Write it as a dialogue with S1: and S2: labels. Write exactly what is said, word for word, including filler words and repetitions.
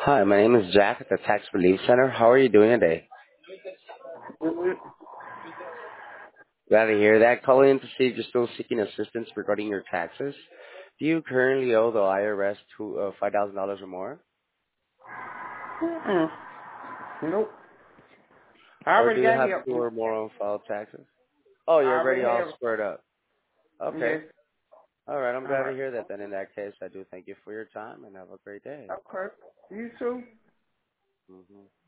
S1: Hi, my name is Jack at the Tax Relief Center. How are you doing today?
S2: Mhm.
S1: Glad to hear that. Calling in to see if you're still seeking assistance regarding your taxes. Do you currently owe the I R S to uh, five thousand dollars or more?
S2: Mm-mm. Nope. I
S1: Or
S2: already
S1: do you
S2: got
S1: have
S2: help.
S1: two or more on file taxes? Oh,
S2: I
S1: you're already
S2: already
S1: all
S2: have.
S1: squared up. Okay.
S2: Yes.
S1: All right, I'm
S2: All
S1: glad to
S2: right.
S1: hear that then. In that case, I do thank you for your time and have a great day.
S2: Okay. You too.
S1: hmm